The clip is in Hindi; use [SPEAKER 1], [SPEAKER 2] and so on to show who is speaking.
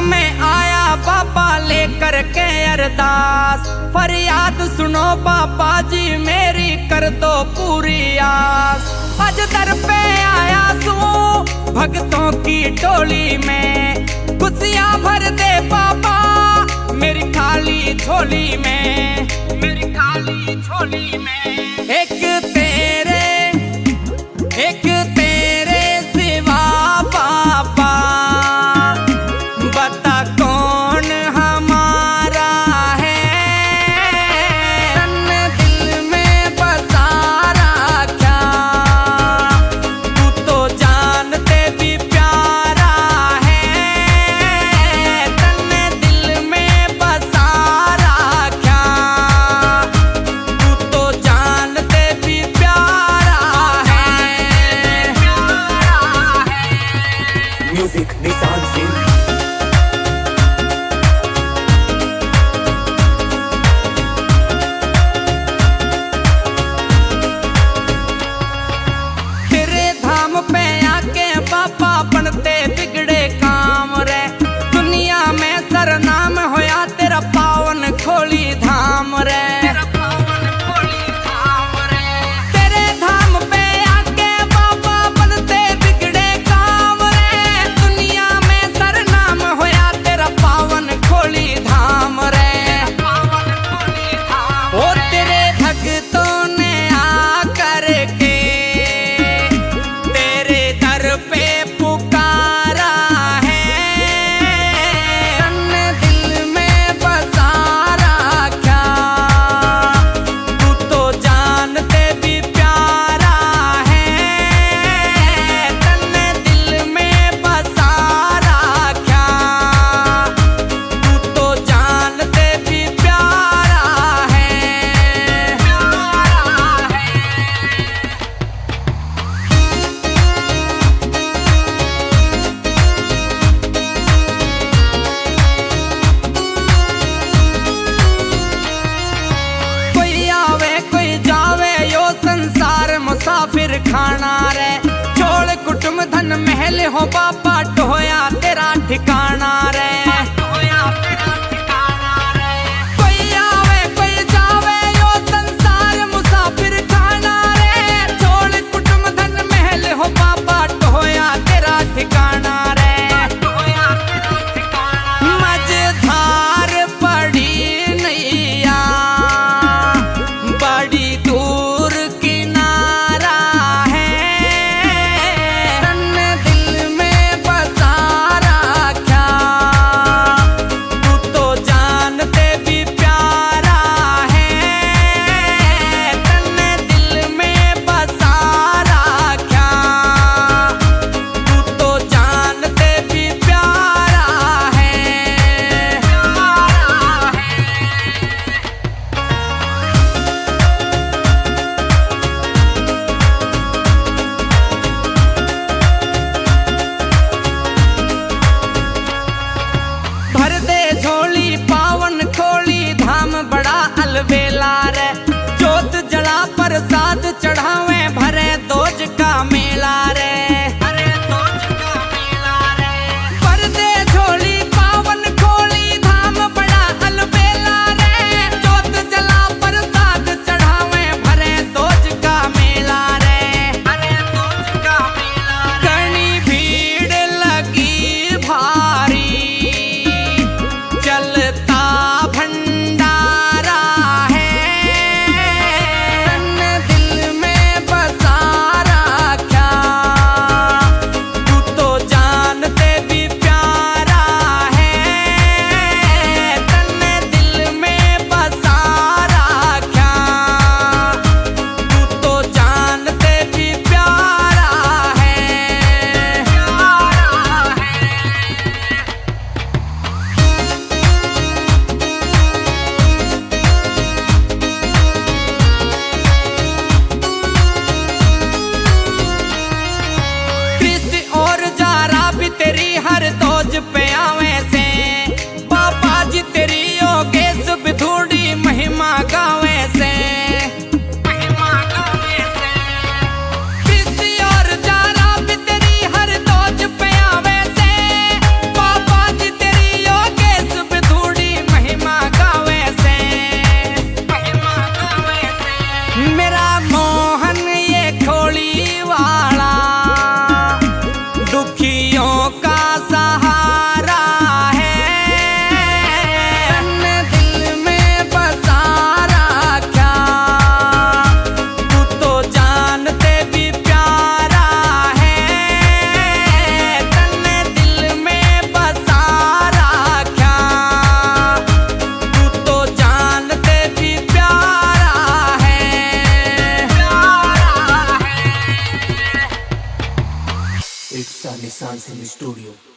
[SPEAKER 1] में आया बाबा लेकर के अरदास, फरियाद सुनो बाबा जी मेरी कर दो पूरी आस। आज दर पे आया सू भक्तों की टोली में, खुशियाँ भर दे बाबा मेरी खाली झोली में, मेरी खाली झोली में। एक तेरे सिवा बाबा बता कौन हमारा है, तन दिल में बसा रखा तू तो जानते भी प्यारा है, तन दिल में बसा रखा तू तो जानते भी प्यारा है, प्यारा है।
[SPEAKER 2] म्यूजिक निशान सिंह।
[SPEAKER 1] पे आके बाबा बनते बिगड़े काम रे, दुनिया में सरनाम होया तेरा पावन खोली धाम रे, तेरे धाम पे आके बाबा बनते बिगड़े काम रे, दुनिया में सरनाम होया तेरा पावन खोली धाम रे, ओ तेरे भक्तों ने आकर के पे पुकारा है, तन दिल में बसा रखा तू तो जानते भी प्यारा है, तन दिल में बसा रखा तू तो जानते भी प्यारा है, प्यारा है। मुसाफिर खाना रे, छोड़ कुटुम धन महल हो बाबा टोया तेरा ठिकाना रे, कोई आवे कोई जावे यो संसार मुसाफिर खाना रे, छोड़ कुटुम धन महल हो बाबा टोया तेरा ठिकाना रे, मझधार पड़ी नैया बड़ी दूर किनारा है, तन दिल में बसा रखा तू तो जानते भी प्यारा है, तन दिल में बसा रखा तू तो जानते भी प्यारा है, प्यारा है। भर दे झोली पावन खोली धाम बड़ा अलबेला रे, जोत जला प्रसाद चढ़ावे भरे दोज का मेला रे, भर दे झोली पावन खोली धाम बड़ा अलबेला रे, जोत जला प्रसाद चढ़ावे भरे दोज का मेला रे, घनी भीड़ लगी भारी चलता भंडारा है, तन दिल में
[SPEAKER 2] Sunscreen Studio.